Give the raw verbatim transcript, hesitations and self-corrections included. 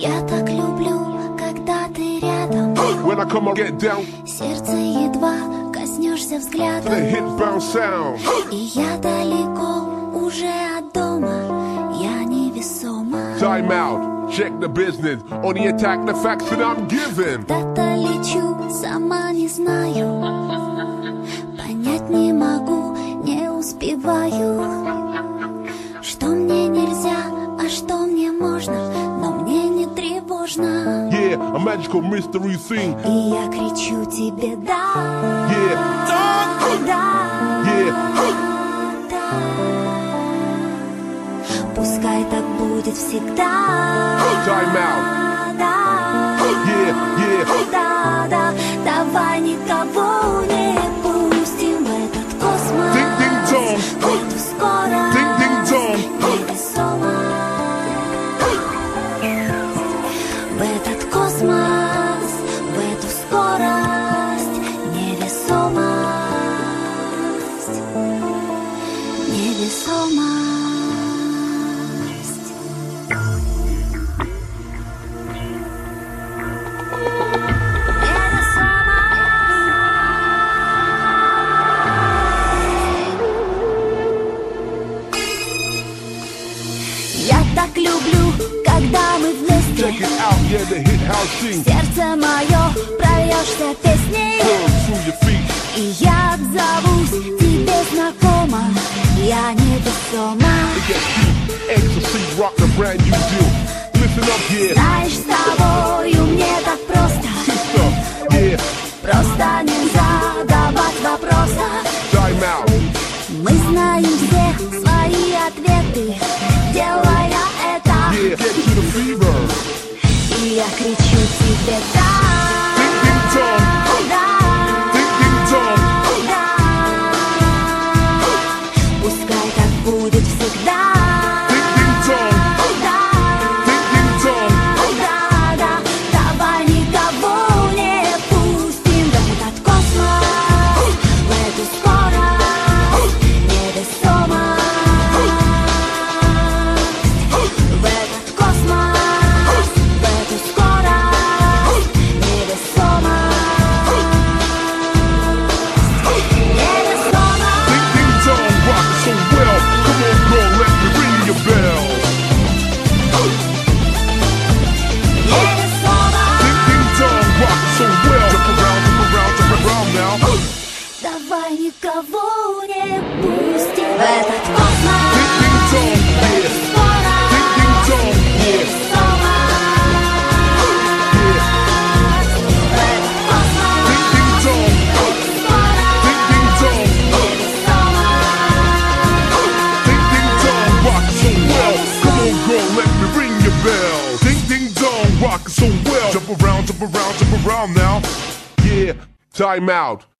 Я так люблю, когда ты рядом. When I come, I get down. Сердце едва коснешься взглядом. The hit bounce sound. И я далеко уже от дома. Я невесома. Time out. Check the business. Only attack the facts that I'm giving. Куда-то лечу, сама не знаю. Понять не могу, не успеваю. Что мне нельзя, а что мне можно, но мне не тревожно. Yeah, a magical mystery scene. И я кричу тебе да. Yeah, Да. yeah. Да. Пускай так будет всегда. Time out. Да. Yeah, yeah. Да, да. Давай никого не пустим в этот космос. Ding, ding, dong. В эту скорость. Ding, ding, dong. Невесомо. В этот космос, в эту скорость, невесомость, невесомость. Я так люблю, когда мы вместе. Check it out, yeah, the hit house scene. Сердце мое прольешься песней. Curls through your feet. И я отзовусь тебе знакомо. Я невесома. It gets deep. Ecstasy, rock the brand new deal. Listen up, yeah. Знаешь, с тобою мне так просто. Sister, yeah. Просто нельзя давать вопроса. Time out. Мы знаем все свои ответы, делая это. Yeah, get to the fever. И я кричу тебе да. Ding, ding, dong. Да. Ding, ding, dong. Да. Пускай так будет всегда. Ding, ding, dong. Да. Ding, ding, dong. Да, да. Давай никого не пустим в этот космос, в эту скорость, невесомость. В этот космос, в эту скорость, невесомость. Невесомость. Ding, ding, dong, rock it so well. Come on, girl, let me ring your bell. Ding, ding, dong, rock it so well. Jump around, jump around, jump around now. Давай никого не пустим в этот космос. Ding, ding, dong, yeah. Ding, ding, dong, yeah. Ding, ding, dong. Ding, ding, dong. Ding, ding, dong, rock it so well. Come on, girl, let me ring your bell. Ding, ding, dong, rock it so well. Jump around, jump around, jump around now. Yeah, time out.